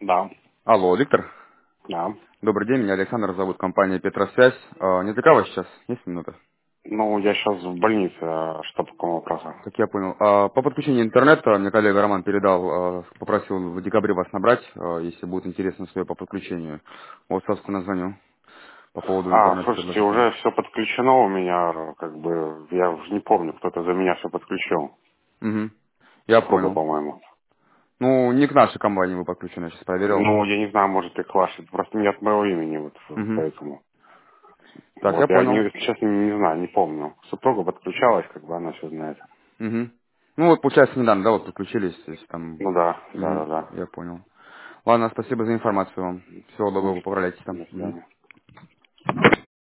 Да, Алло, Виктор. да. Добрый день, меня Александр зовут, компания Петросвязь. Не отвлекаю сейчас? Есть минута? Ну, я сейчас в больнице, что по какому вопросу? Как я понял. По подключению интернета мне коллега Роман передал, попросил в декабре вас набрать, если будет интересно свое по подключению. Вот, собственно, звоню по поводу Слушайте, интернет-предложения. уже все подключено у меня, как бы, я уже не помню, кто-то за меня все подключил. Угу. Я Супруга, понял. по-моему. Ну, не к нашей компании вы подключены, я сейчас проверил. Ну, я не знаю, может, и к вашей, просто не от моего имени, вот, Угу. поэтому. Так, я Вот, я, понял. если честно, не знаю, не помню. Супруга подключалась, как бы, она все знает. Угу. Ну, вот, получается, недавно, да, вот подключились, то есть там... Ну да, да, да, Угу. да. Я понял. Ладно, спасибо за информацию вам. Всего доброго, Ну, поправляйтесь там. до Мгм. свидания.